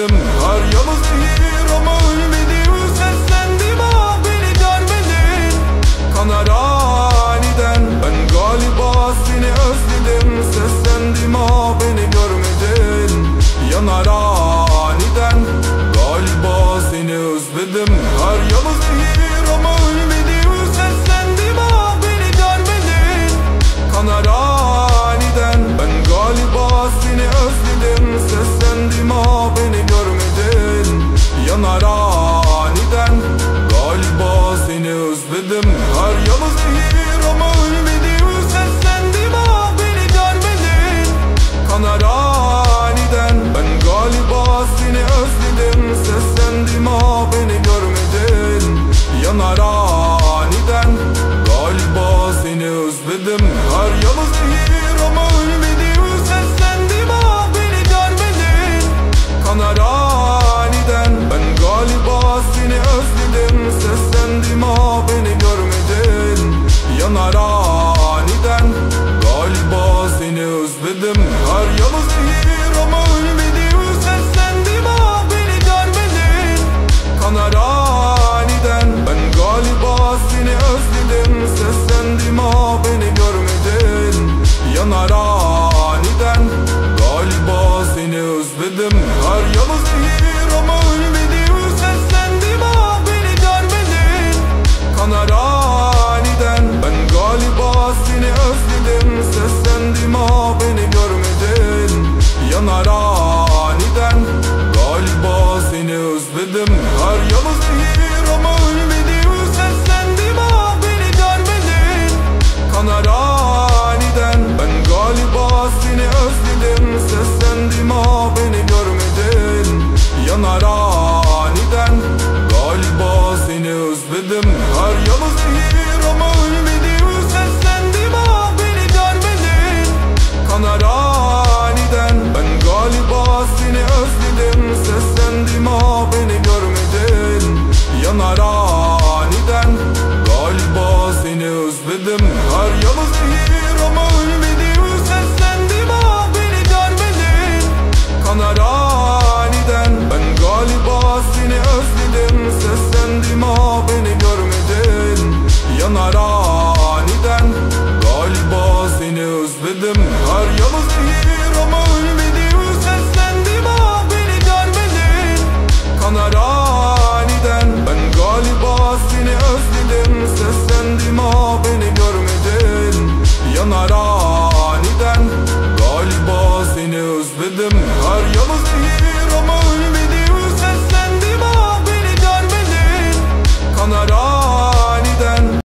özledim. Her yanı zehir ama ölmedim. Seslendim ah beni görmedin. Kanar aniden ben galiba seni özledim. Seslendim ah beni görmedin. Yanar aniden galiba seni özledim. Her yanı zehir ama ölmedim. Seslendim ah beni görmedin. Kanar aniden ben galiba seni özledim. Seslendim ah beni görmedin. Yanar aniden galiba seni özledim. Her yanı zehir ama ölmedim. Seslendim ah beni görmedin. Kanar aniden ben galiba seni özledim. Seslendim ah beni görmedin. Yanar aniden galiba seni özledim. Her yanı zehir ama ölmedim. Seslendim ah beni görmedin. Kanar aniden ben galiba seni özledim. Seslendim ah beni görmedin. Yanar aniden galiba seni özledim. Her yanı zehir ama ölmedim. Seslendim ah beni görmedin. Kanar aniden ben galiba seni özledim. Seslendim ah beni görmedin. Yanar aniden galiba seni özledim. Her yanı zehir ama ölmedim. Seslendim ah beni görmedin. Kanar aniden ben galiba seni özledim. Seslendim ah beni görmedin. Yanar aniden galiba seni özledim. Her yanı zehir ama ölmedim. Seslendim ah beni görmedin. Kanar aniden ben galiba seni özledim. Seslendim ah beni görmedin. Yanar aniden galiba seni özledim. Her yanı zehir ama ölmedim. Seslendim ah beni görmedin. Kanar aniden ben galiba seni özledim. Seslendim ah beni görmedin. Yanar aniden galiba seni özledim. Her yanı zehir ama ölmedim. Seslendim ah beni görmedin. Kanar aniden ben galiba seni özledim. Seslendim ah beni görmedin. Yanar aniden galiba seni özledim. Her yanı zehir ama ölmedim. Seslendim ah beni görmedin. Kanar aniden ben galiba seni özledim. Seslendim ah beni görmedin. Yanar aniden galiba seni özledim.